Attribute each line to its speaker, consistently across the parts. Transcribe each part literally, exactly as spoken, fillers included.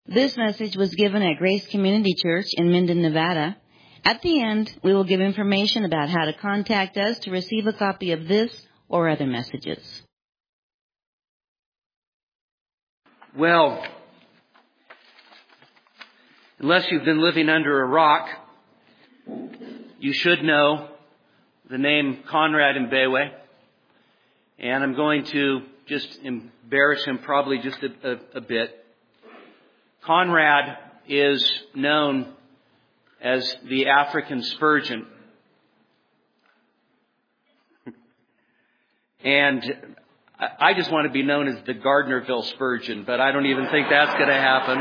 Speaker 1: This message was given at Grace Community Church in Minden, Nevada. At the end, we will give information about how to contact us to receive a copy of this or other messages.
Speaker 2: Well, unless you've been living under a rock, you should know the name Conrad Mbewe. And I'm going to just embarrass him probably just a, a, a bit. Conrad is known as the African Spurgeon. And I just want to be known as the Gardnerville Spurgeon, but I don't even think that's going to happen.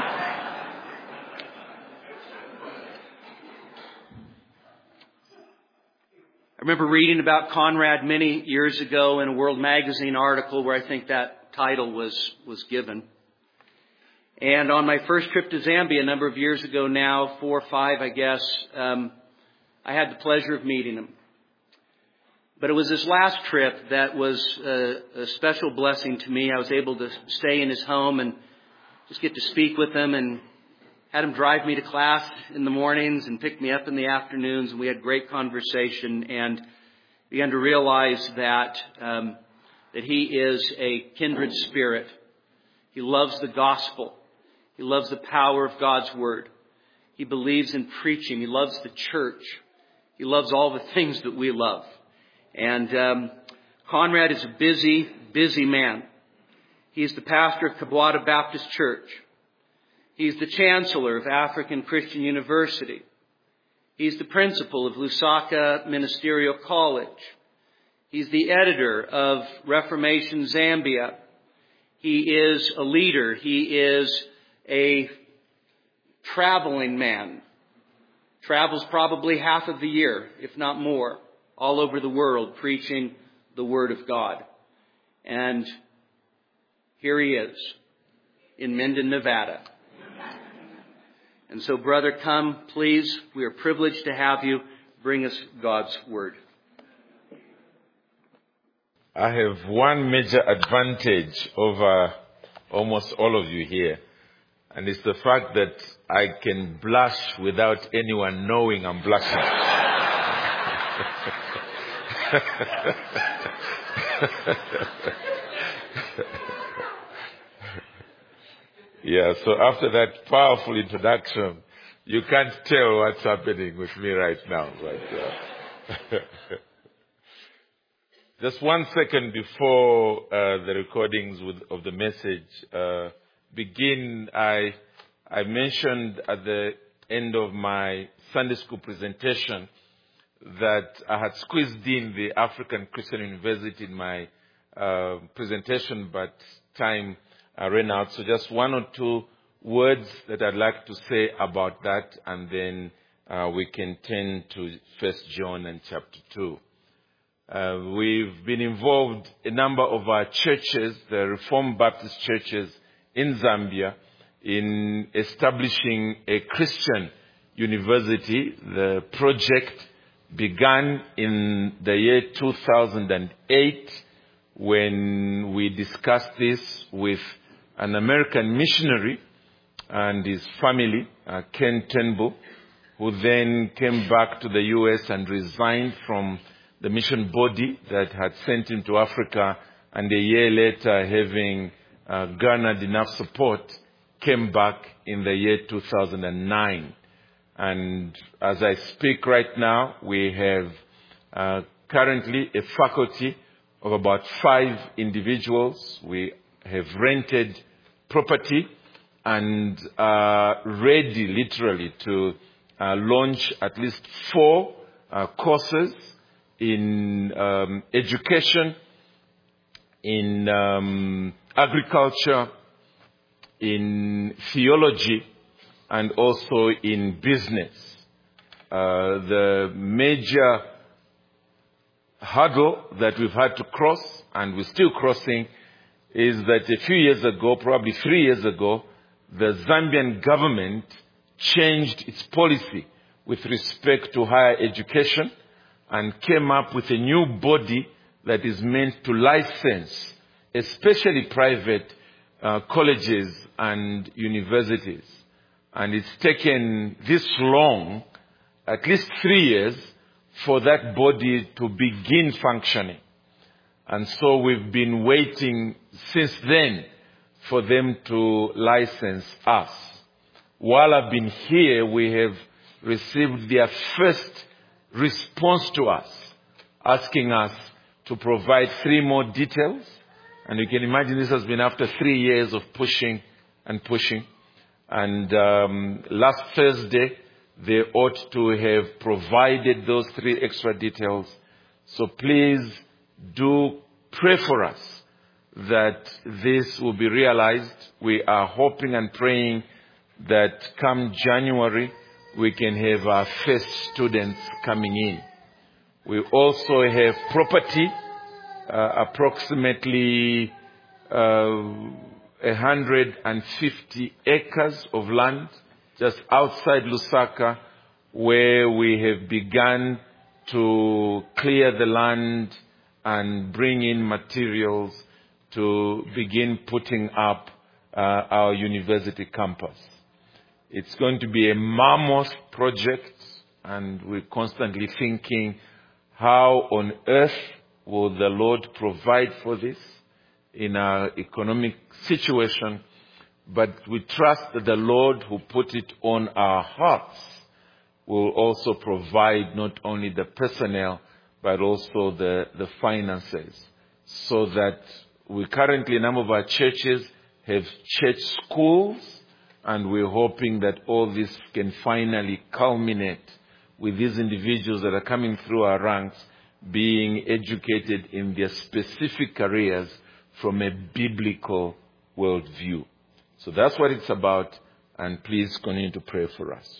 Speaker 2: I remember reading about Conrad many years ago in a World Magazine article where I think that title was, was given. And on my first trip to Zambia a number of years ago now, four or five, I guess, um, I had the pleasure of meeting him. But it was this last trip that was a, a special blessing to me. I was able to stay in his home and just get to speak with him, and had him drive me to class in the mornings and pick me up in the afternoons. And we had great conversation and began to realize that um, that he is a kindred spirit. He loves the gospel. He loves the power of God's word. He believes in preaching. He loves the church. He loves all the things that we love. And um, Conrad is a busy, busy man. He's the pastor of Kabwata Baptist Church. He's the chancellor of African Christian University. He's the principal of Lusaka Ministerial College. He's the editor of Reformation Zambia. He is a leader. He is a traveling man. Travels probably half of the year, if not more, all over the world preaching the Word of God. And here he is in Minden, Nevada. And so, brother, come, please. We are privileged to have you. Bring us God's Word.
Speaker 3: I have one major advantage over almost all of you here. And it's the fact that I can blush without anyone knowing I'm blushing. Yeah, so after that powerful introduction, you can't tell what's happening with me right now. But, uh, just one second before uh, the recordings with, of the message uh, begin, I, I mentioned at the end of my Sunday school presentation that I had squeezed in the African Christian University in my uh, presentation, but time uh, ran out. So just one or two words that I'd like to say about that, and then uh, we can turn to First John and chapter two. Uh, we've been involved, a number of our churches, the Reformed Baptist churches in Zambia, in establishing a Christian university. The project began in the year two thousand eight when we discussed this with an American missionary and his family, uh, Ken Turnbull, who then came back to the U S and resigned from the mission body that had sent him to Africa, and a year later, having uh, garnered enough support, came back in the year two thousand nine. And as I speak right now, we have uh, currently a faculty of about five individuals. We have rented property and are ready literally to uh, launch at least four uh, courses in um, education, in um, agriculture, in theology, and also in business. Uh, the major hurdle that we've had to cross, and we're still crossing, is that a few years ago, probably three years ago, the Zambian government changed its policy with respect to higher education and came up with a new body that is meant to license, especially private uh, colleges and universities. And it's taken this long, at least three years, for that body to begin functioning. And so we've been waiting since then for them to license us. While I've been here, we have received their first response to us, asking us to provide three more details. And you can imagine this has been after three years of pushing and pushing. And um, last Thursday, they ought to have provided those three extra details. So please do pray for us that this will be realized. We are hoping and praying that come January, we can have our first students coming in. We also have property, uh, approximately uh, one hundred fifty acres of land just outside Lusaka, where we have begun to clear the land and bring in materials to begin putting up uh, our university campus. It's going to be a mammoth project, and we're constantly thinking, how on earth will the Lord provide for this in our economic situation? But we trust that the Lord who put it on our hearts will also provide not only the personnel, but also the, the finances, so that we currently, a number of our churches have church schools, and we're hoping that all this can finally culminate with these individuals that are coming through our ranks being educated in their specific careers from a biblical worldview. So that's what it's about, and please continue to pray for us.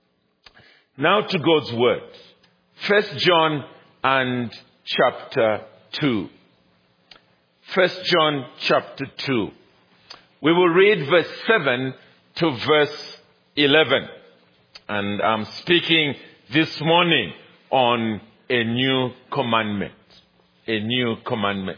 Speaker 3: Now to God's Word. First John and chapter two. First John chapter two. We will read verse seven to verse eleven. And I'm speaking this morning on a new commandment. A new commandment.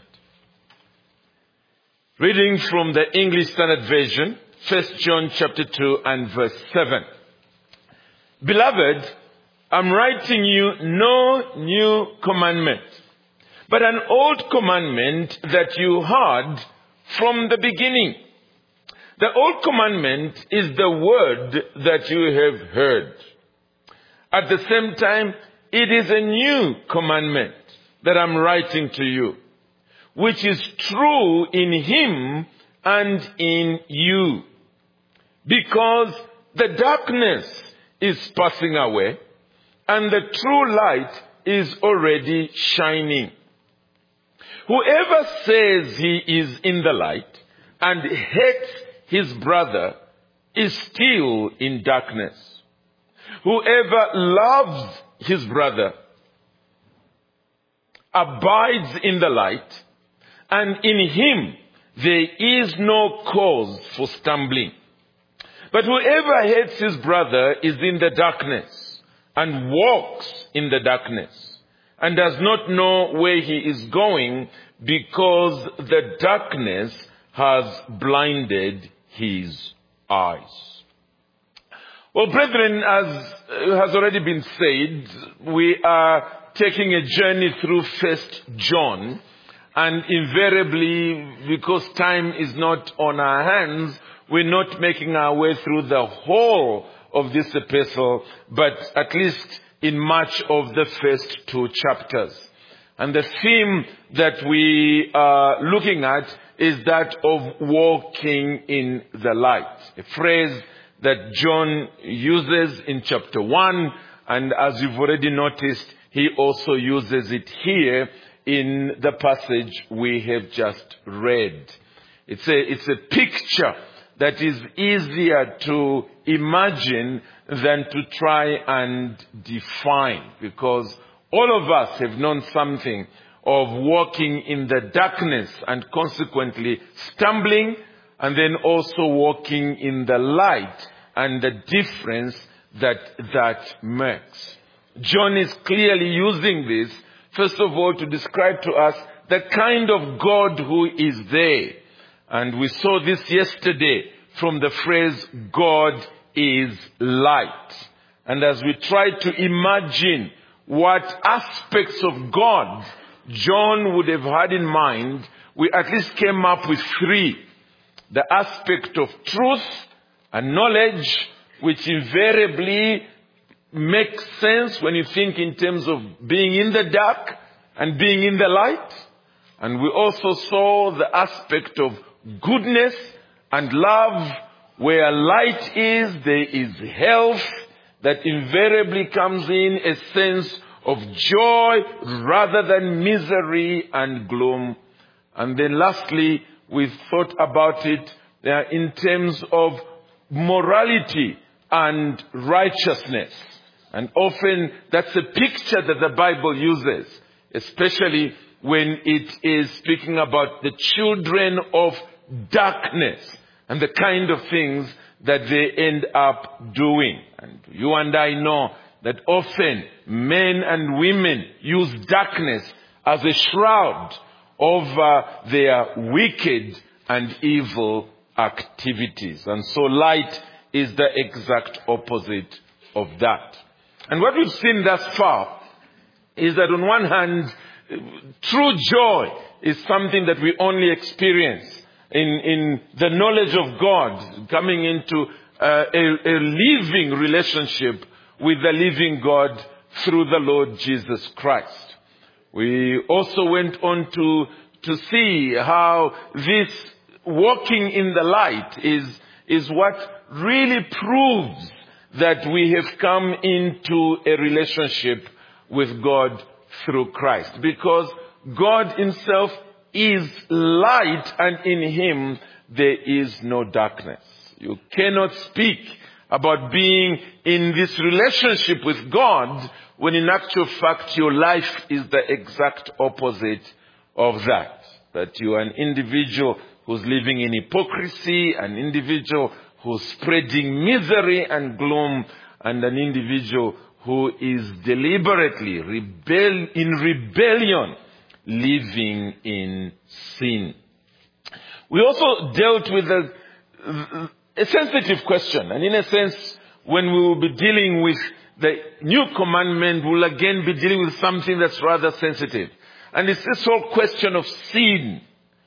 Speaker 3: Reading from the English Standard Version, First John chapter two and verse seven. Beloved, I'm writing you no new commandment, but an old commandment that you heard from the beginning. The old commandment is the word that you have heard. At the same time, it is a new commandment that I'm writing to you, which is true in him and in you. Because the darkness is passing away, and the true light is already shining. Whoever says he is in the light and hates his brother is still in darkness. Whoever loves his brother abides in the light, and in him there is no cause for stumbling. But whoever hates his brother is in the darkness and walks in the darkness and does not know where he is going, because the darkness has blinded his eyes. Well, brethren, as has already been said, we are taking a journey through First John, and invariably, because time is not on our hands, we're not making our way through the whole of this epistle, but at least in much of the first two chapters. And the theme that we are looking at is that of walking in the light, a phrase that John uses in chapter one, and as you've already noticed, he also uses it here in the passage we have just read. It's a, it's a picture that is easier to imagine than to try and define, because all of us have known something of walking in the darkness and consequently stumbling, and then also walking in the light and the difference that that makes. John is clearly using this, first of all, to describe to us the kind of God who is there. And we saw this yesterday from the phrase, God is light. And as we try to imagine what aspects of God John would have had in mind, we at least came up with three. The aspect of truth and knowledge, which invariably makes sense when you think in terms of being in the dark and being in the light. And we also saw the aspect of goodness and love. Where light is, there is health that invariably comes in, a sense of joy rather than misery and gloom. And then lastly, we thought about it uh, in terms of morality and righteousness. And often that's a picture that the Bible uses, especially when it is speaking about the children of darkness and the kind of things that they end up doing. And you and I know that often men and women use darkness as a shroud over their wicked and evil activities. And so light is the exact opposite of that. And what we've seen thus far is that on one hand, true joy is something that we only experience in, in the knowledge of God, coming into uh, a, a living relationship with the living God through the Lord Jesus Christ. We also went on to, to see how this walking in the light is, is what really proves that we have come into a relationship with God through Christ. Because God himself is light, and in him there is no darkness. You cannot speak about being in this relationship with God when in actual fact your life is the exact opposite of that. That you are an individual who's living in hypocrisy, an individual who's spreading misery and gloom, and an individual who is deliberately rebel in rebellion, living in sin. We also dealt with a, a sensitive question, and in a sense, when we will be dealing with the new commandment, we'll again be dealing with something that's rather sensitive. And it's this whole question of sin.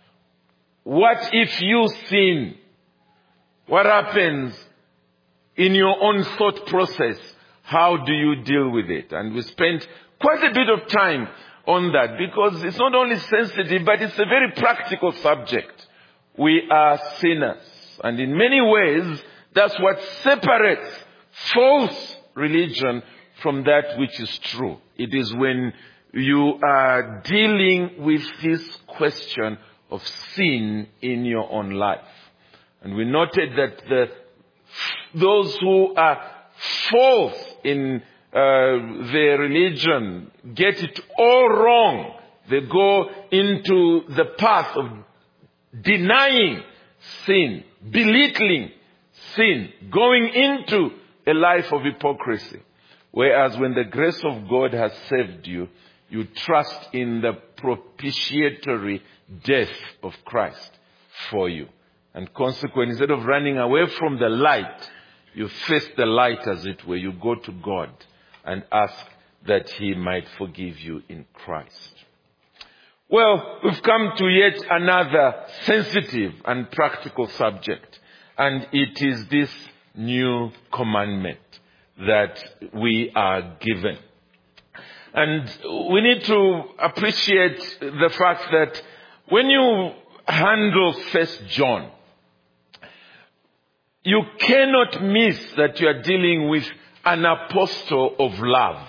Speaker 3: What if you sin? What happens in your own thought process? How do you deal with it? And we spent quite a bit of time on that, because it's not only sensitive, but it's a very practical subject. We are sinners. And in many ways, that's what separates false religion from that which is true. It is when you are dealing with this question of sin in your own life. And we noted that the, those who are false in uh, their religion get it all wrong. They go into the path of denying sin, belittling sin, going into a life of hypocrisy. Whereas when the grace of God has saved you, you trust in the propitiatory death of Christ for you. And consequently, instead of running away from the light, you face the light, as it were. You go to God and ask that he might forgive you in Christ. Well, we've come to yet another sensitive and practical subject. And it is this new commandment that we are given. And we need to appreciate the fact that when you handle First John, you cannot miss that you are dealing with an apostle of love.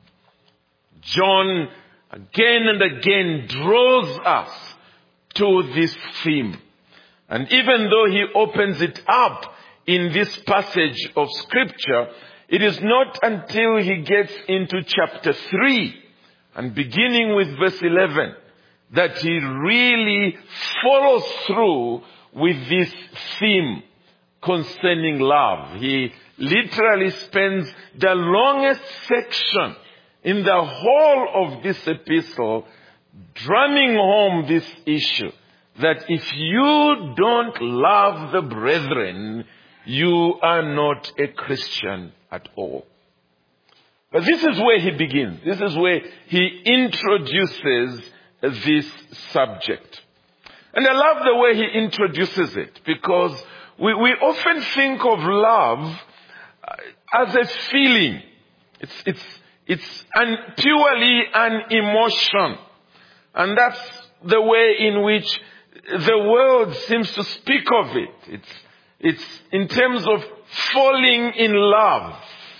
Speaker 3: John again and again draws us to this theme. And even though he opens it up in this passage of scripture, it is not until he gets into chapter three and beginning with verse eleven that he really follows through with this theme concerning love. He literally spends the longest section in the whole of this epistle drumming home this issue that if you don't love the brethren, you are not a Christian at all. But this is where he begins. This is where he introduces this subject. And I love the way he introduces it, because we, we often think of love as a feeling. It's, it's, it's an, purely an emotion. And that's the way in which the world seems to speak of it. It's, it's in terms of falling in love.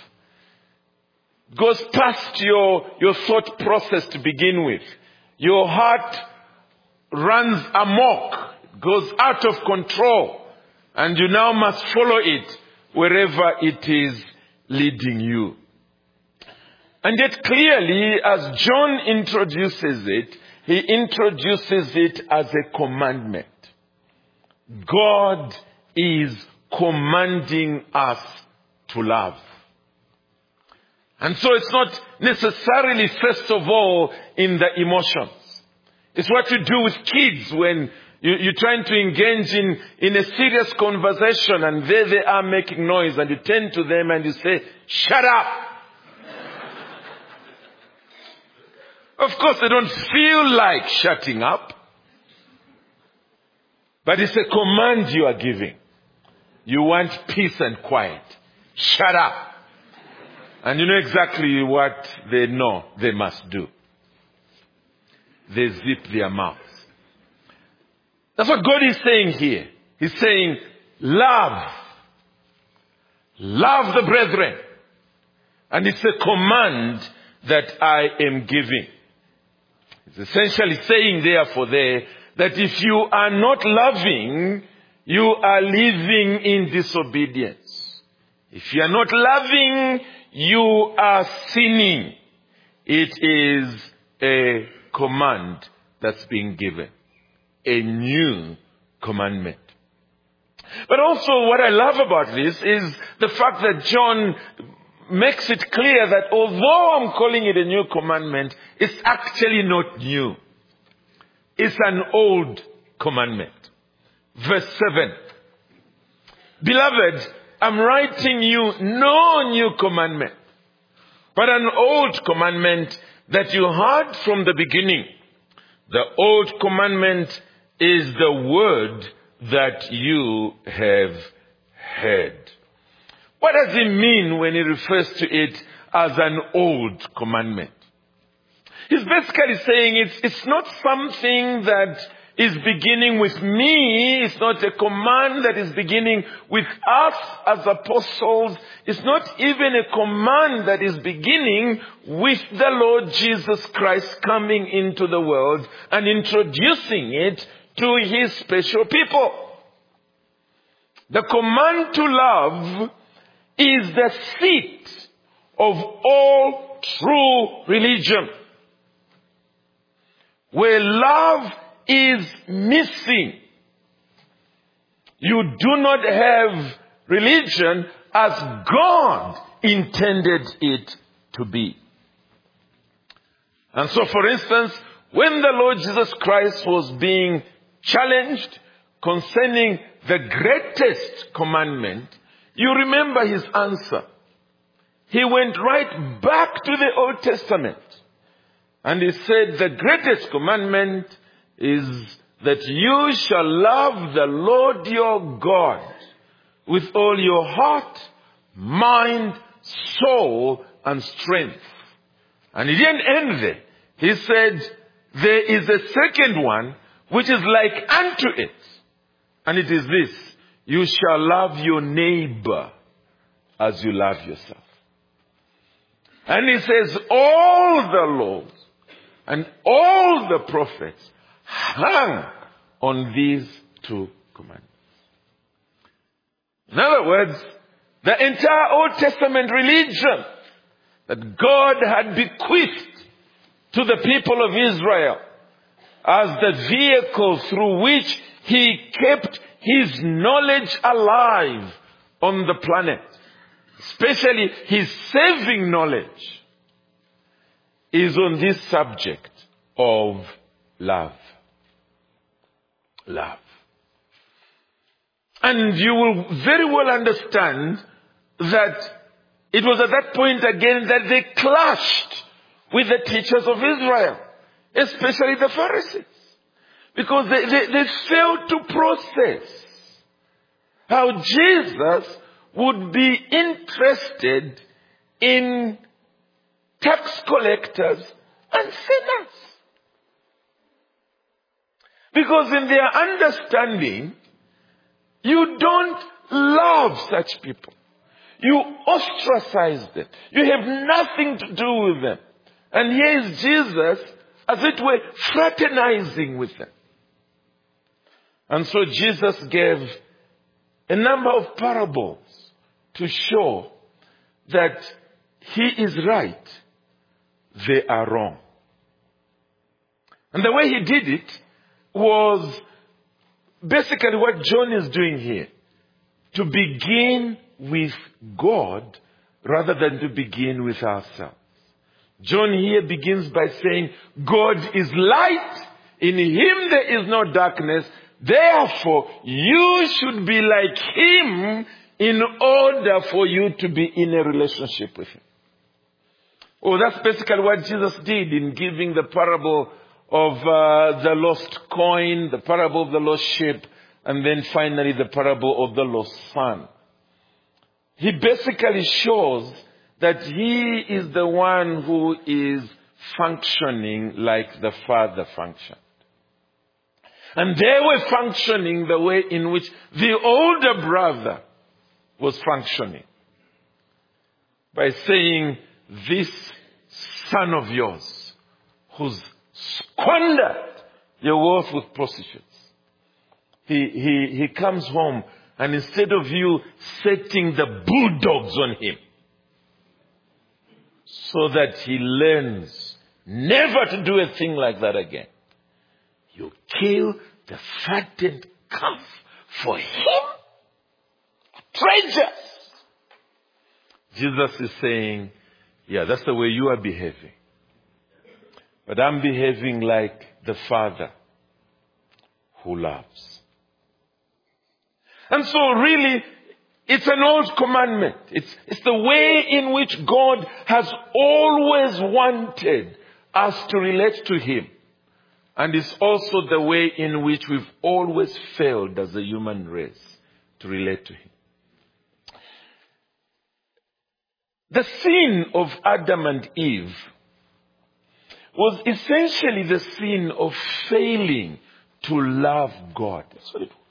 Speaker 3: It goes past your, your thought process to begin with. Your heart runs amok, goes out of control, and you now must follow it wherever it is leading you. And yet clearly, as John introduces it, he introduces it as a commandment. God is commanding us to love. And so it's not necessarily, first of all, in the emotions. It's what you do with kids when you, you're trying to engage in, in a serious conversation, and there they are making noise, and you turn to them and you say, "Shut up!" Of course, they don't feel like shutting up. But it's a command you are giving. You want peace and quiet. Shut up. And you know exactly what they know they must do. They zip their mouths. That's what God is saying here. He's saying, love. Love the brethren. And it's a command that I am giving. It's essentially saying therefore there that if you are not loving, you are living in disobedience. If you are not loving, you are sinning. It is a command that's being given. A new commandment. But also what I love about this is the fact that John makes it clear that although I'm calling it a new commandment, it's actually not new. It's an old commandment. Verse seven. Beloved, I'm writing you no new commandment, but an old commandment that you heard from the beginning. The old commandment is the word that you have heard. What does he mean when he refers to it as an old commandment? He's basically saying it's, it's not something that is beginning with me. It's not a command that is beginning with us as apostles. It's not even a command that is beginning with the Lord Jesus Christ coming into the world and introducing it to his special people. The command to love is the seat of all true religion. Where love is missing, you do not have religion as God intended it to be. And so, for instance, when the Lord Jesus Christ was being challenged concerning the greatest commandment, you remember his answer. He went right back to the Old Testament. And he said, the greatest commandment is that you shall love the Lord your God with all your heart, mind, soul, and strength. And he didn't end there. He said, there is a second one which is like unto it. And it is this: you shall love your neighbor as you love yourself. And he says, all the laws and all the prophets hang on these two commandments. In other words, the entire Old Testament religion that God had bequeathed to the people of Israel as the vehicle through which he kept his knowledge alive on the planet, especially his saving knowledge, is on this subject of love. love. And you will very well understand that it was at that point again that they clashed with the teachers of Israel, especially the Pharisees, because they, they, they failed to process how Jesus would be interested in tax collectors and sinners. Because in their understanding, you don't love such people. You ostracize them. You have nothing to do with them. And here is Jesus, as it were, fraternizing with them. And so Jesus gave a number of parables to show that he is right, they are wrong. And the way he did it was basically what John is doing here. To begin with God rather than to begin with ourselves. John here begins by saying, God is light. In him there is no darkness. Therefore, you should be like him in order for you to be in a relationship with him. Oh, that's basically what Jesus did in giving the parable of uh, the lost coin, the parable of the lost sheep, and then finally the parable of the lost son. He basically shows that he is the one who is functioning like the Father functioned. And they were functioning the way in which the older brother was functioning. By saying, this son of yours, who's squandered your wealth with prostitutes. He, he, he comes home, and instead of you setting the bulldogs on him, so that he learns never to do a thing like that again, you kill the fattened calf for him? Treasures! Jesus is saying, yeah, that's the way you are behaving. But I'm behaving like the Father who loves. And so really, it's an old commandment. It's, it's the way in which God has always wanted us to relate to him. And it's also the way in which we've always failed as a human race to relate to him. The sin of Adam and Eve was essentially the sin of failing to love God. That's what it was.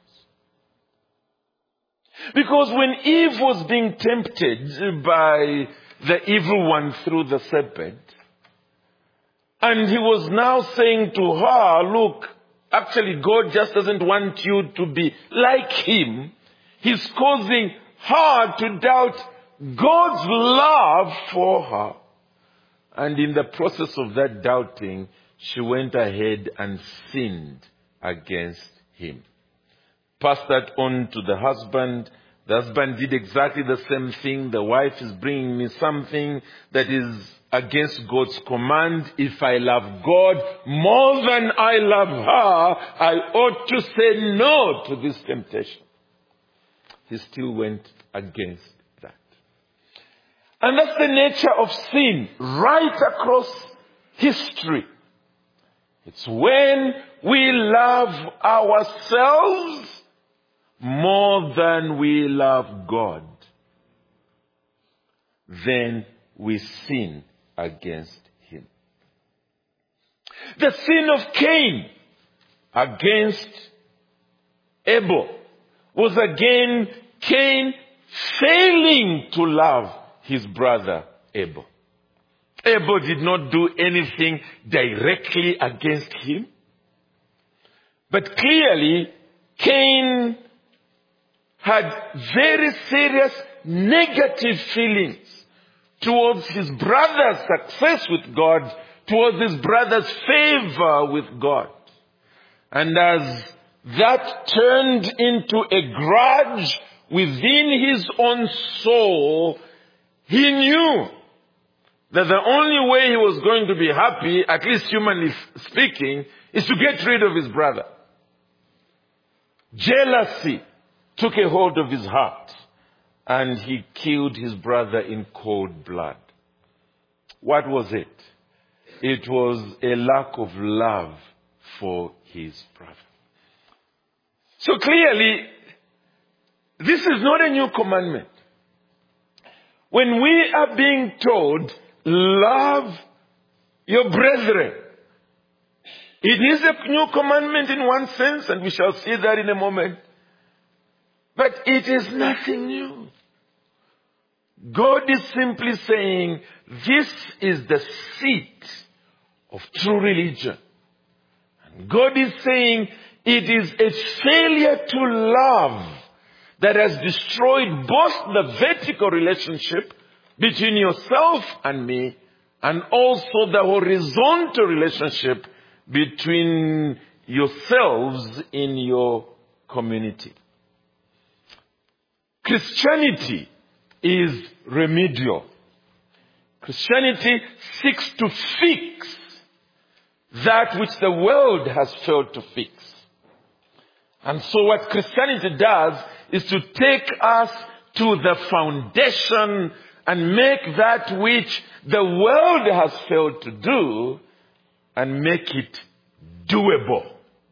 Speaker 3: Because when Eve was being tempted by the evil one through the serpent, and he was now saying to her, look, actually God just doesn't want you to be like him. He's causing her to doubt God's love for her. And in the process of that doubting, she went ahead and sinned against him. Passed that on to the husband. The husband did exactly the same thing. The wife is bringing me something that is against God's command. If I love God more than I love her, I ought to say no to this temptation. He still went against that. And that's the nature of sin right across history. It's when we love ourselves more than we love God, then we sin against him. The sin of Cain against Abel was again Cain failing to love his brother Abel. Abel did not do anything directly against him, but clearly Cain had very serious negative feelings towards his brother's success with God, towards his brother's favor with God. And as that turned into a grudge within his own soul, he knew that the only way he was going to be happy, at least humanly speaking, is to get rid of his brother. jealousy took a hold of his heart, and he killed his brother in cold blood. What was it? It was a lack of love for his brother. So clearly, this is not a new commandment. When we are being told, love your brethren, it is a new commandment in one sense, and we shall see that in a moment. But it is nothing new. God is simply saying, this is the seat of true religion. And God is saying, it is a failure to love that has destroyed both the vertical relationship between yourself and me, and also the horizontal relationship between yourselves in your community. Christianity is remedial. Christianity seeks to fix that which the world has failed to fix. And so what Christianity does is to take us to the foundation and make that which the world has failed to do and make it doable.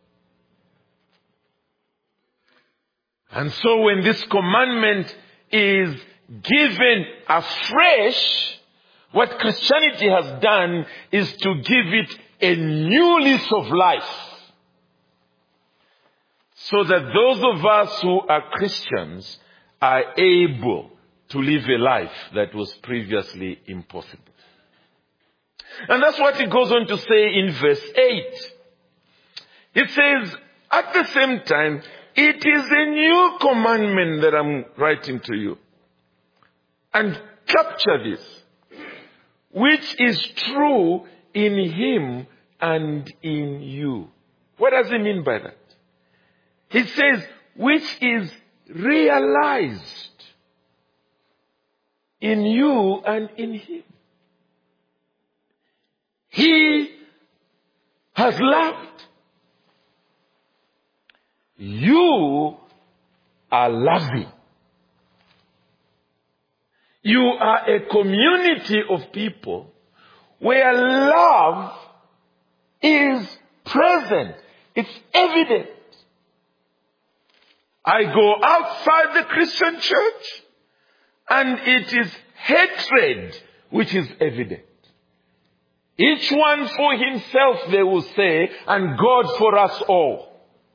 Speaker 3: And so when this commandment is given afresh, what Christianity has done is to give it a new lease of life. So that those of us who are Christians are able to live a life that was previously impossible. And that's what it goes on to say in verse eight. It says, at the same time, it is a new commandment that I'm writing to you. And capture this, which is true in him and in you. What does he mean by that? He says, which is realized in you and in him. He has loved. You are loving. You are a community of people where love is present. It's evident. I go outside the Christian church and it is hatred which is evident. Each one for himself, they will say, and God for us all.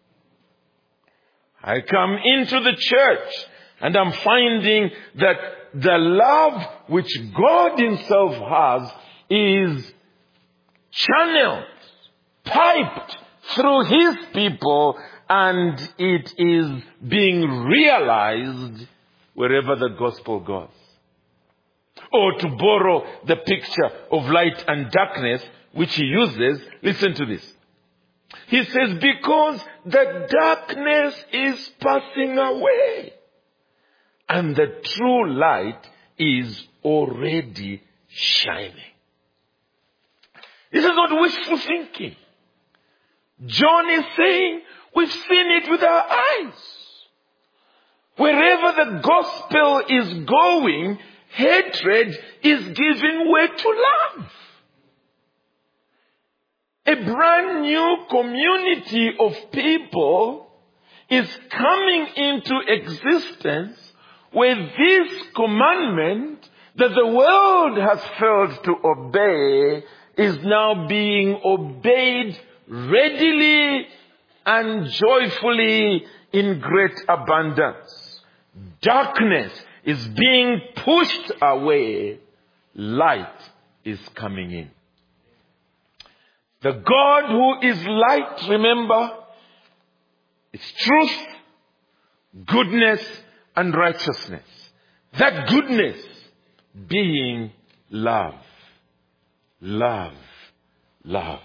Speaker 3: I come into the church and I'm finding that the love which God himself has is channeled, piped through his people, and it is being realized wherever the gospel goes. Or to borrow the picture of light and darkness, which he uses, listen to this. He says, because the darkness is passing away, and the true light is already shining. This is not wishful thinking. John is saying, we've seen it with our eyes. Wherever the gospel is going, hatred is giving way to love. A brand new community of people is coming into existence where this commandment that the world has failed to obey is now being obeyed readily and joyfully in great abundance. Darkness is being pushed away. Light is coming in. The God who is light, remember, is truth, goodness, and righteousness. That goodness being love. Love. Love.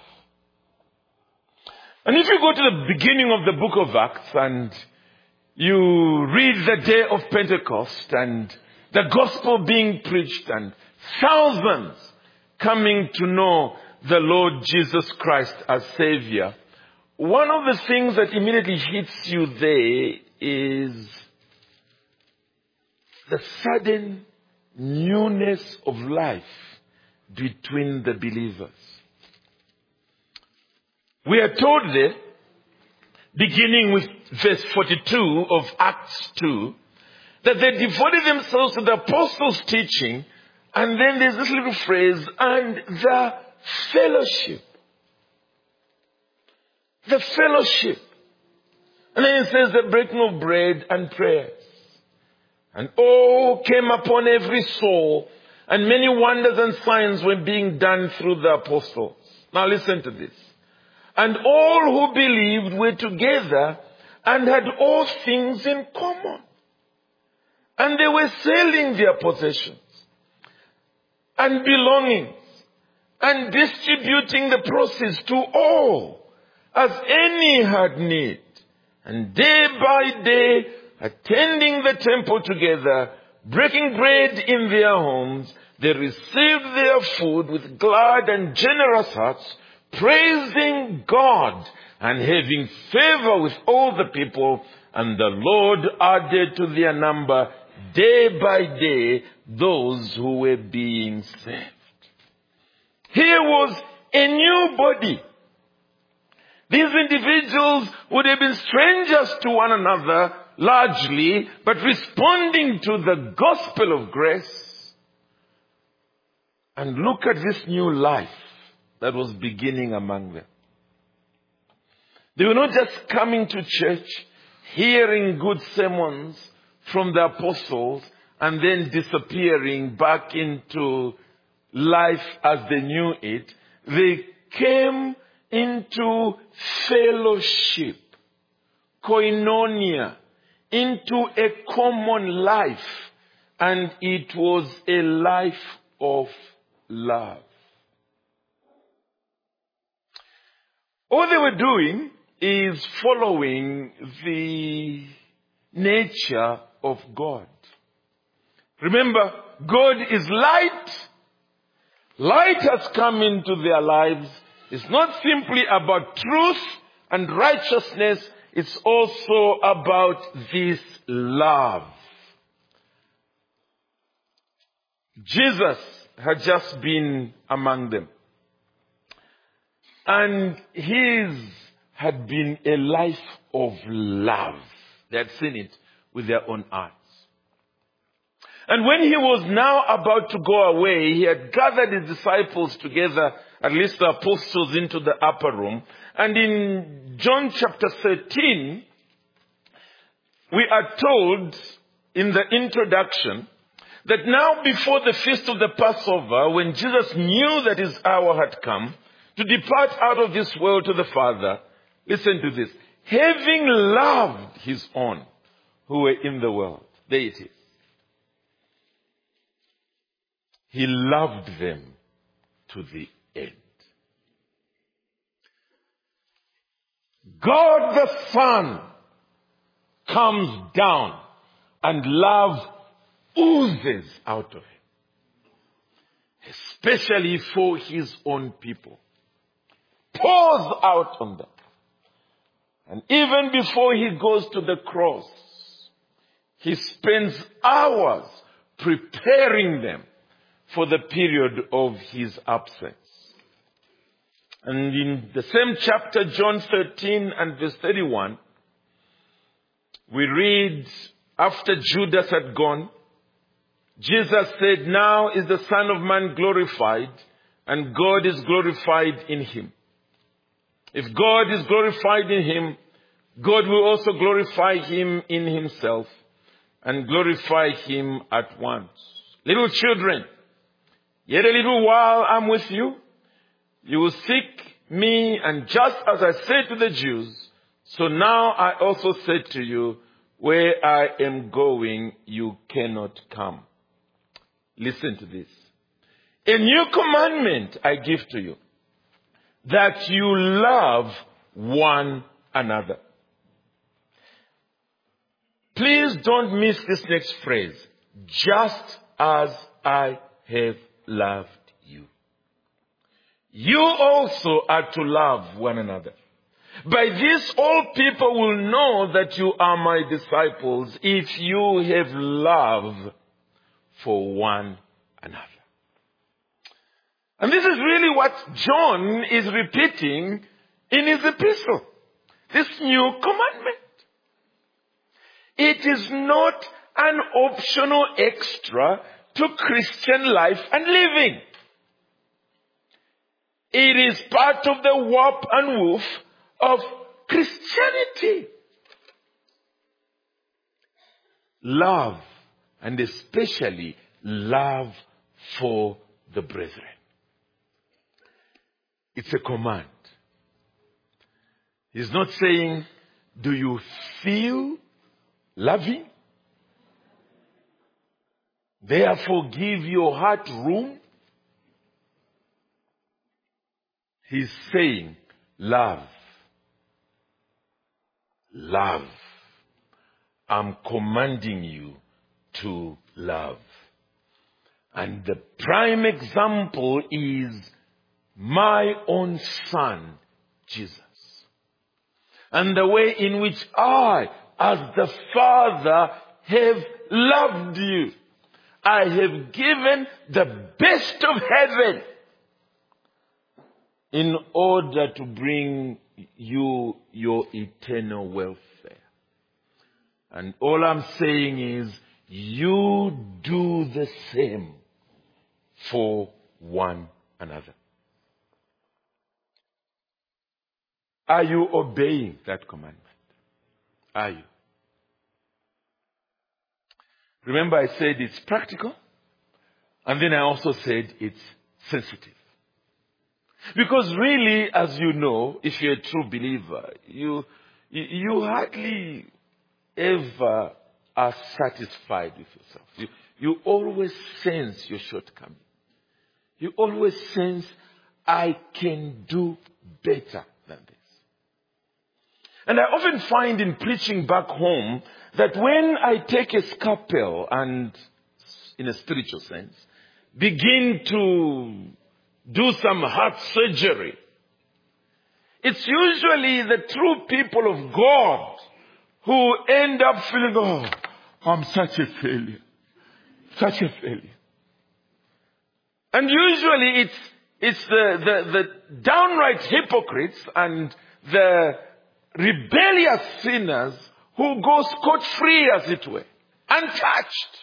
Speaker 3: And if you go to the beginning of the book of Acts and you read the day of Pentecost and the gospel being preached and thousands coming to know the Lord Jesus Christ as Savior, one of the things that immediately hits you there is the sudden newness of life between the believers. We are told there, beginning with verse forty-two of Acts two, that they devoted themselves to the apostles' teaching, and then there's this little phrase, and the fellowship. The fellowship. And then it says the breaking of bread and prayers. And all came upon every soul, and many wonders and signs were being done through the apostles. Now listen to this. And all who believed were together and had all things in common. And they were selling their possessions and belongings and distributing the proceeds to all as any had need. And day by day, attending the temple together, breaking bread in their homes, they received their food with glad and generous hearts, praising God and having favor with all the people. And the Lord added to their number day by day those who were being saved. Here was a new body. These individuals would have been strangers to one another largely, but responding to the gospel of grace. And look at this new life that was beginning among them. They were not just coming to church, hearing good sermons from the apostles, and then disappearing back into life as they knew it. They came into fellowship, koinonia, into a common life, and it was a life of love. All they were doing is following the nature of God. Remember, God is light. Light has come into their lives. It's not simply about truth and righteousness. It's also about this love. Jesus had just been among them. And his had been a life of love. They had seen it with their own eyes. And when he was now about to go away, he had gathered his disciples together, at least the apostles, into the upper room. And in John chapter thirteen, we are told in the introduction that now before the feast of the Passover, when Jesus knew that his hour had come to depart out of this world to the Father, listen to this, having loved his own who were in the world. There it is. He loved them to the end. God the Son comes down and love oozes out of him. Especially for his own people. Pours out on them. And even before he goes to the cross, he spends hours preparing them for the period of his absence. And in the same chapter, John thirteen and verse thirty-one, we read, after Judas had gone, Jesus said, now is the Son of Man glorified, and God is glorified in him. If God is glorified in him, God will also glorify him in himself, and glorify him at once. Little children, yet a little while I'm with you. You will seek me, and just as I said to the Jews, so now I also said to you, where I am going, you cannot come. Listen to this. A new commandment I give to you, that you love one another. Please don't miss this next phrase. Just as I have loved you. You also are to love one another. By this all people will know that you are my disciples if you have love for one another. And this is really what John is repeating in his epistle. This new commandment. It is not an optional extra to Christian life and living. It is part of the warp and woof of Christianity. Love, and especially love for the brethren. It's a command. He's not saying, do you feel loving? Therefore give your heart room. He's saying, love. Love. I'm commanding you to love. And the prime example is my own son, Jesus. And the way in which I, as the Father, have loved you. I have given the best of heaven in order to bring you your eternal welfare. And all I'm saying is, you do the same for one another. Are you obeying that commandment? Are you? Remember I said it's practical. And then I also said it's sensitive. Because really, as you know, if you're a true believer, you, you hardly ever are satisfied with yourself. You, you always sense your shortcoming. You always sense, I can do better than this. And I often find in preaching back home that when I take a scalpel and, in a spiritual sense, begin to do some heart surgery, it's usually the true people of God who end up feeling, oh, I'm such a failure. Such a failure. And usually it's, it's the, the, the downright hypocrites and the rebellious sinners who go scot-free, as it were, untouched.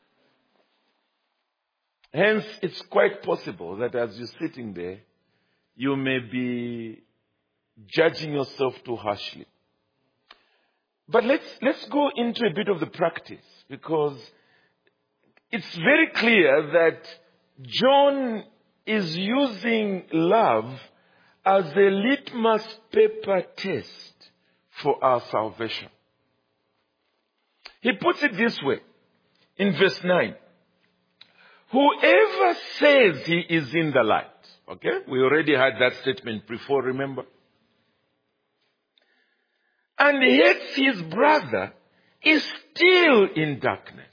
Speaker 3: Hence, it's quite possible that as you're sitting there, you may be judging yourself too harshly. But let's, let's go into a bit of the practice, because it's very clear that John is using love as a litmus paper test for our salvation. He puts it this way in verse nine. Whoever says he is in the light. Okay? We already had that statement before, remember? And hates his brother is still in darkness.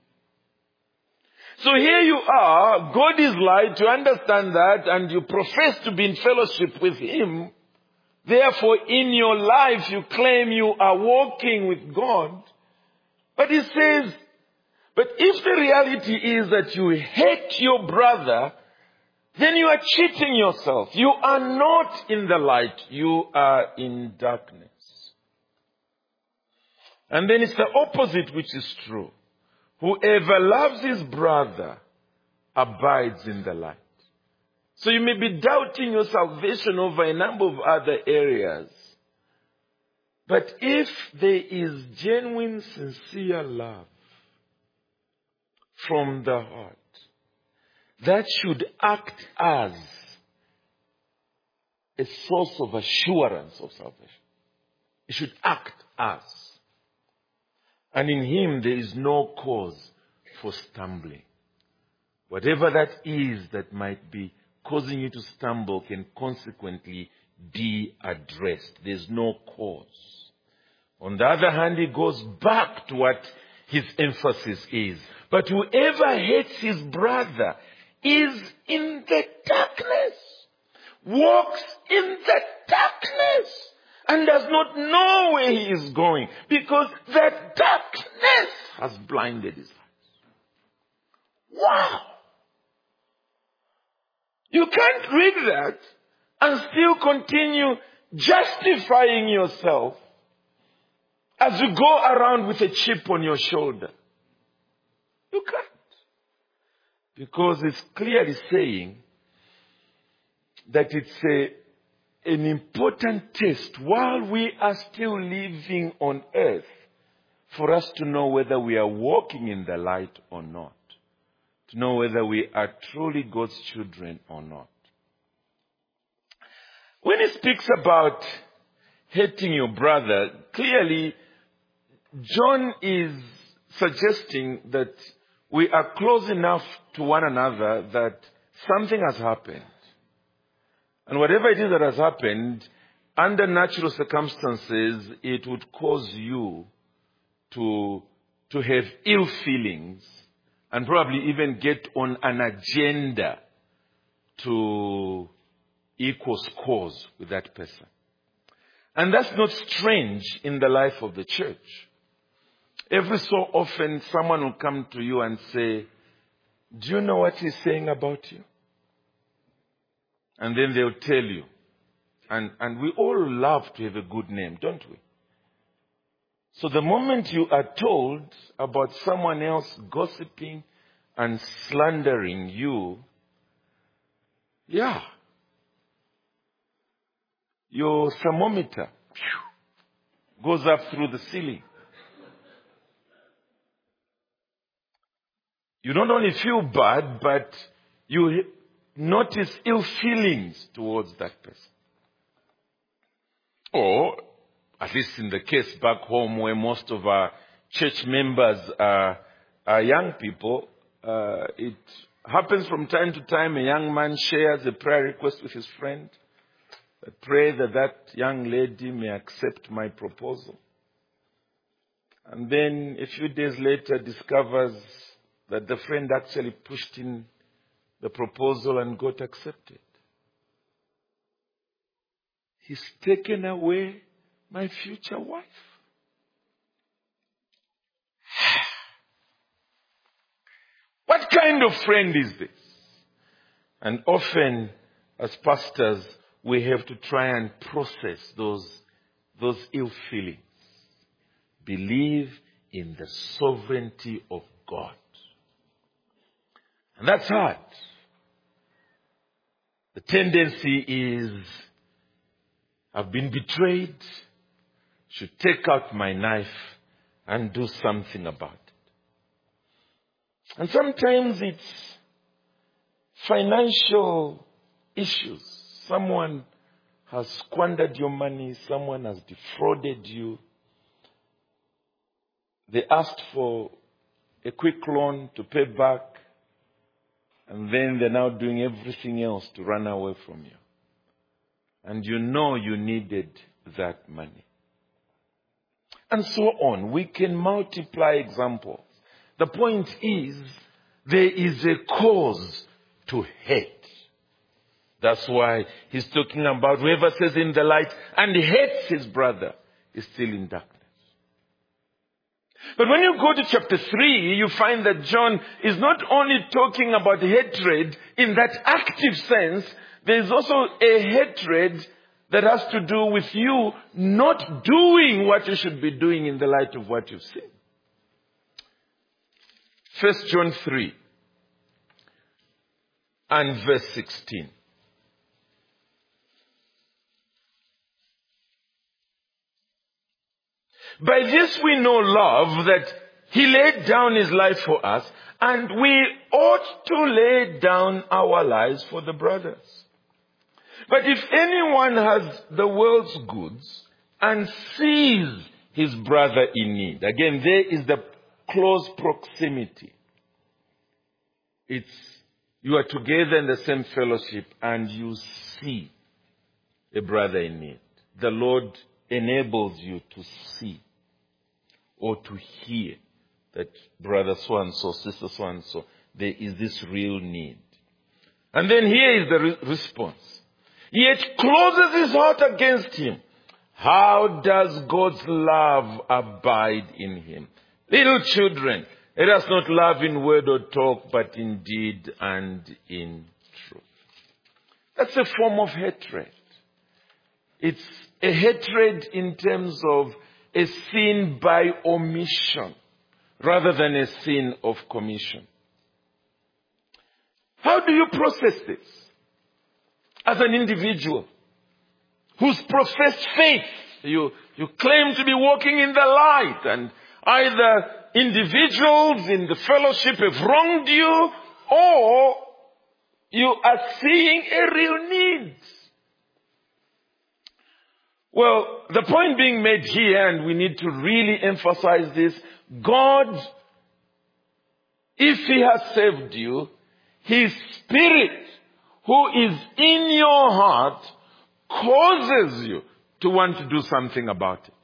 Speaker 3: So here you are, God is light, you understand that, and you profess to be in fellowship with him. Therefore, in your life, you claim you are walking with God. But he says, but if the reality is that you hate your brother, then you are cheating yourself. You are not in the light, you are in darkness. And then it's the opposite which is true. Whoever loves his brother abides in the light. So you may be doubting your salvation over a number of other areas. But if there is genuine, sincere love from the heart, that should act as a source of assurance of salvation. It should act as. And in him there is no cause for stumbling. Whatever that is that might be causing you to stumble can consequently be addressed. There's no cause. On the other hand, he goes back to what his emphasis is. But whoever hates his brother is in the darkness, walks in the darkness, and does not know where he is going because that darkness has blinded his eyes. Wow! You can't read that and still continue justifying yourself as you go around with a chip on your shoulder. You can't. Because it's clearly saying that it's a, an important test while we are still living on earth for us to know whether we are walking in the light or not. To know whether we are truly God's children or not. When he speaks about hating your brother, clearly John is suggesting that we are close enough to one another that something has happened. And whatever it is that has happened, under natural circumstances, it would cause you to, to have ill feelings and probably even get on an agenda to equal scores with that person. And that's not strange in the life of the church. Every so often, someone will come to you and say, do you know what he's saying about you? And then they'll tell you. And, and we all love to have a good name, don't we? So the moment you are told about someone else gossiping and slandering you, yeah, your thermometer goes up through the ceiling. You don't only feel bad, but you notice ill feelings towards that person. Or, at least in the case back home where most of our church members are, are young people, uh, it happens from time to time a young man shares a prayer request with his friend. I pray that that young lady may accept my proposal. And then a few days later discovers that the friend actually pushed in the proposal and got accepted. He's taken away my future wife. What kind of friend is this? And often, as pastors, we have to try and process those, those ill feelings. Believe in the sovereignty of God. And that's hard. The tendency is, I've been betrayed, should take out my knife and do something about it. And sometimes it's financial issues. Someone has squandered your money, someone has defrauded you. They asked for a quick loan to pay back, and then they're now doing everything else to run away from you. And you know you needed that money. And so on. We can multiply examples. The point is, there is a cause to hate. That's why he's talking about whoever says in the light and hates his brother is still in darkness. But when you go to chapter three, you find that John is not only talking about hatred in that active sense, there is also a hatred that has to do with you not doing what you should be doing in the light of what you've seen. First John three and verse sixteen. By this we know love, that he laid down his life for us, and we ought to lay down our lives for the brothers. But if anyone has the world's goods and sees his brother in need, again, there is the close proximity. It's, you are together in the same fellowship and you see a brother in need. The Lord enables you to see or to hear that brother so-and-so, sister so-and-so, there is this real need. And then here is the re- response. Yet closes his heart against him. How does God's love abide in him? Little children, let us not love in word or talk, but in deed and in truth. That's a form of hatred. It's a hatred in terms of a sin by omission rather than a sin of commission. How do you process this? As an individual who's professed faith, you, you claim to be walking in the light, and either individuals in the fellowship have wronged you, or you are seeing a real need. Well, the point being made here, and we need to really emphasize this, God, if he has saved you, his Spirit who is in your heart causes you to want to do something about it.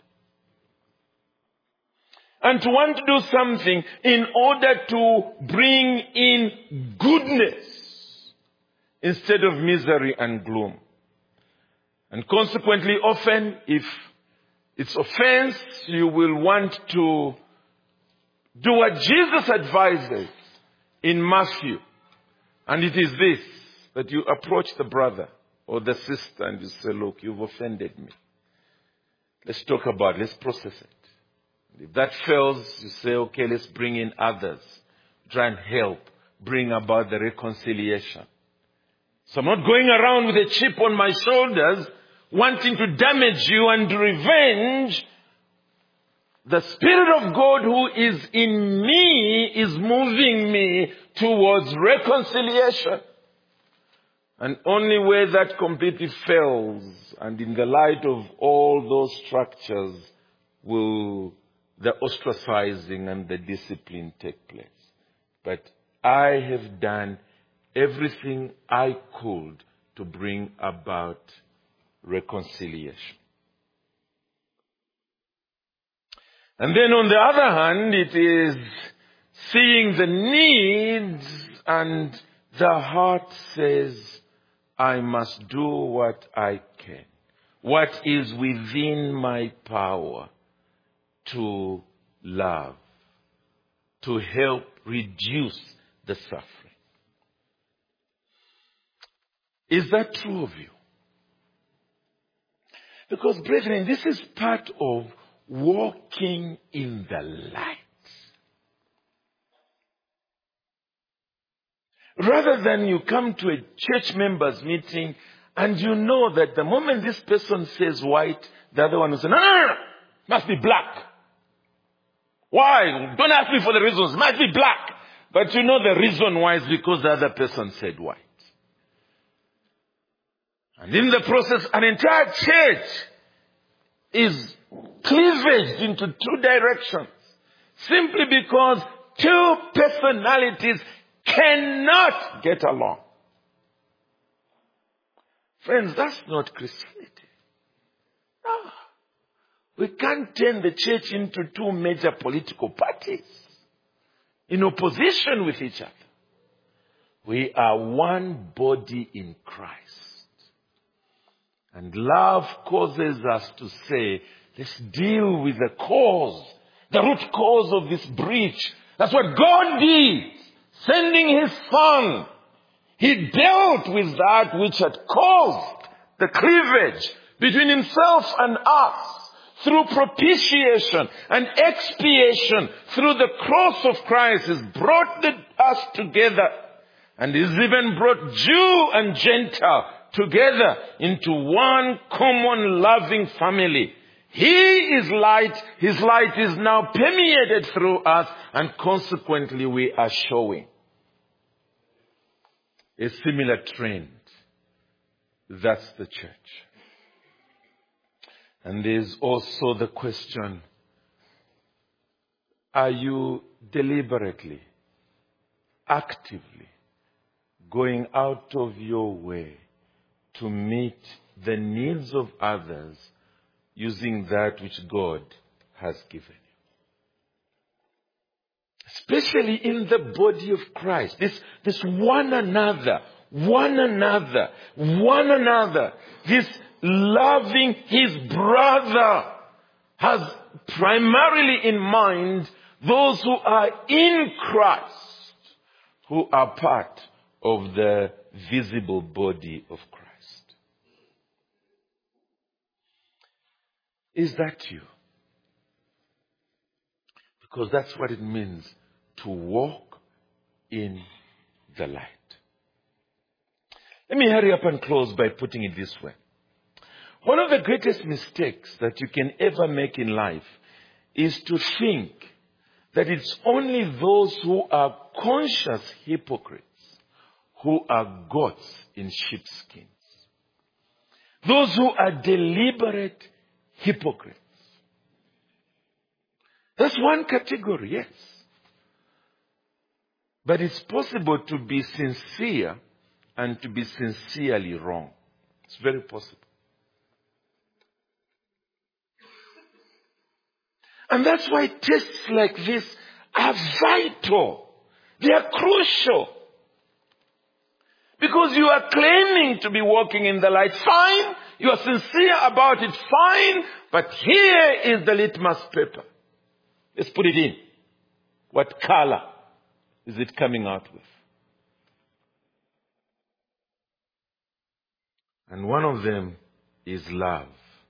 Speaker 3: And to want to do something in order to bring in goodness instead of misery and gloom. And consequently, often, if it's offense, you will want to do what Jesus advises in Matthew. And it is this, that you approach the brother or the sister and you say, look, you've offended me. Let's talk about it. Let's process it. If that fails, you say, okay, let's bring in others. Try and help bring about the reconciliation. So I'm not going around with a chip on my shoulders wanting to damage you and revenge. The Spirit of God who is in me is moving me towards reconciliation. And only where that completely fails, and in the light of all those structures, will the ostracizing and the discipline take place. But I have done everything I could to bring about reconciliation. And then on the other hand, it is seeing the needs, and the heart says, I must do what I can, what is within my power to love, to help reduce the suffering. Is that true of you? Because, brethren, this is part of walking in the light. Rather than you come to a church members meeting and you know that the moment this person says white, the other one will say, no, no, no, no, must be black. Why? Don't ask me for the reasons. It must be black. But you know the reason why is because the other person said white. And in the process, an entire church is cleavaged into two directions. Simply because two personalities cannot get along. Friends, that's not Christianity. No. We can't turn the church into two major political parties in opposition with each other. We are one body in Christ. And love causes us to say, let's deal with the cause, the root cause of this breach. That's what God did, sending his Son. He dealt with that which had caused the cleavage between himself and us through propitiation and expiation through the cross of Christ. Has brought the, us together, and has even brought Jew and Gentile together into one common loving family. He is light. His light is now permeated through us, and consequently we are showing a similar trend. That's the church. And there's also the question, are you deliberately, actively going out of your way to meet the needs of others using that which God has given you? Especially in the body of Christ. This, this one another, one another, one another. This loving his brother has primarily in mind those who are in Christ, who are part of the visible body of Christ. Is that you? Because that's what it means to walk in the light. Let me hurry up and close by putting it this way. One of the greatest mistakes that you can ever make in life is to think that it's only those who are conscious hypocrites who are goats in sheepskins. Those who are deliberate hypocrites. That's one category, yes. But it's possible to be sincere and to be sincerely wrong. It's very possible. And that's why tests like this are vital. They are crucial. Because you are claiming to be walking in the light. Fine. You are sincere about it. Fine. But here is the litmus paper. Let's put it in. What color is it coming out with? And one of them is love.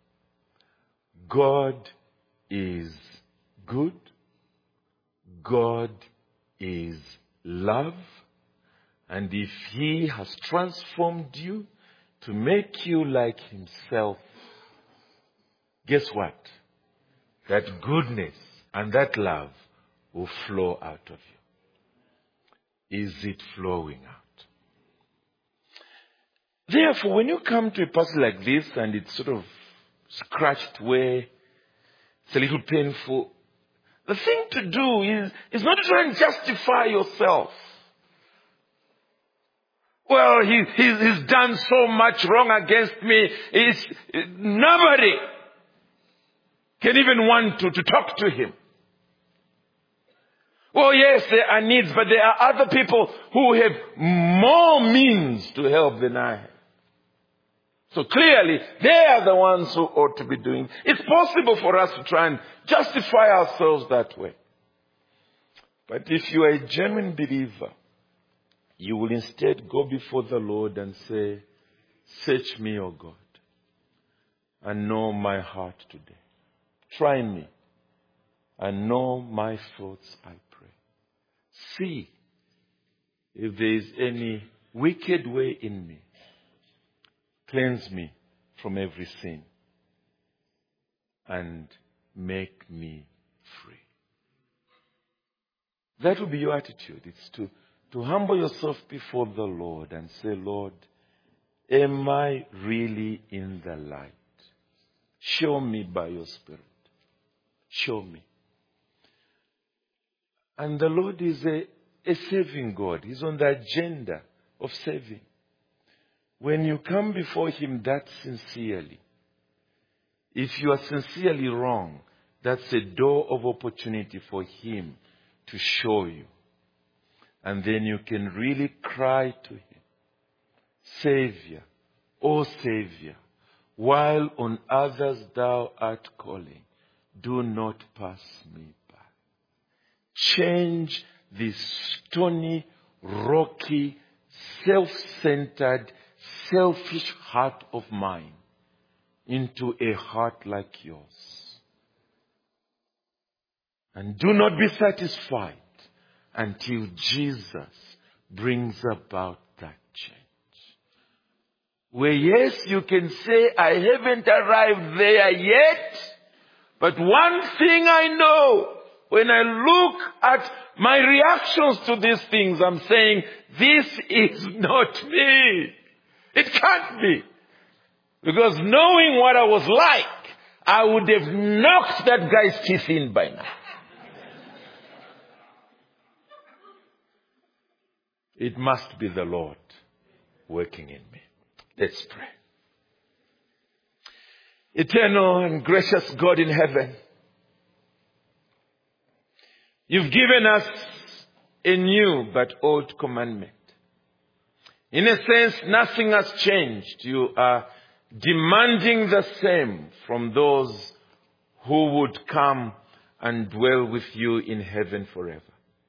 Speaker 3: God is good. God is love. And if he has transformed you to make you like himself, guess what? That goodness and that love will flow out of you. Is it flowing out? Therefore, when you come to a passage like this and it's sort of scratched where it's a little painful, the thing to do is, is not to try and justify yourself. Well, he, he's, he's done so much wrong against me. It's, nobody can even want to, to talk to him. Well, yes, there are needs, but there are other people who have more means to help than I have. So clearly, they are the ones who ought to be doing. It's possible for us to try and justify ourselves that way. But if you are a genuine believer, you will instead go before the Lord and say, search me, O God, and know my heart today. Try me and know my thoughts, I pray. See if there is any wicked way in me. Cleanse me from every sin and make me free. That will be your attitude. It's to, to humble yourself before the Lord and say, Lord, am I really in the light? Show me by your Spirit. Show me. And the Lord is a, a saving God. He's on the agenda of saving. When you come before him that sincerely, if you are sincerely wrong, that's a door of opportunity for him to show you. And then you can really cry to him, Savior, O Savior, while on others thou art calling, do not pass me by. Change this stony, rocky, self-centered, selfish heart of mine into a heart like yours. And do not be satisfied until Jesus brings about that change. Where yes, you can say, I haven't arrived there yet, but one thing I know, when I look at my reactions to these things, I'm saying, this is not me. It can't be. Because knowing what I was like, I would have knocked that guy's teeth in by now. It must be the Lord working in me. Let's pray. Eternal and gracious God in heaven, you've given us a new but old commandment. In a sense, nothing has changed. You are demanding the same from those who would come and dwell with you in heaven forever.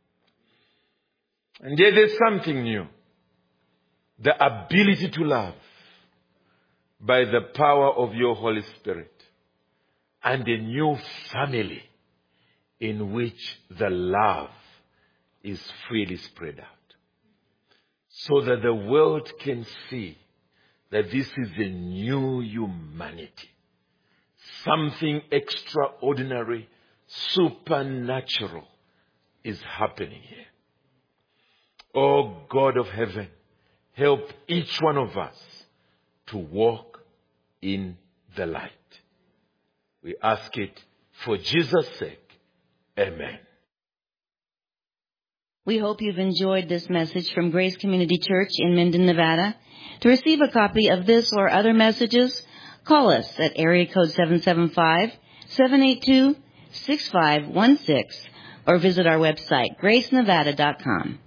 Speaker 3: And yet there's something new. The ability to love by the power of your Holy Spirit, and a new family in which the love is freely spread out, so that the world can see that this is a new humanity. Something extraordinary, supernatural is happening here. Oh God of heaven, help each one of us to walk in the light. We ask it for Jesus' sake. Amen.
Speaker 1: We hope you've enjoyed this message from Grace Community Church in Minden, Nevada. To receive a copy of this or other messages, call us at area code seven seven five, seven eight two, six five one six or visit our website, grace nevada dot com.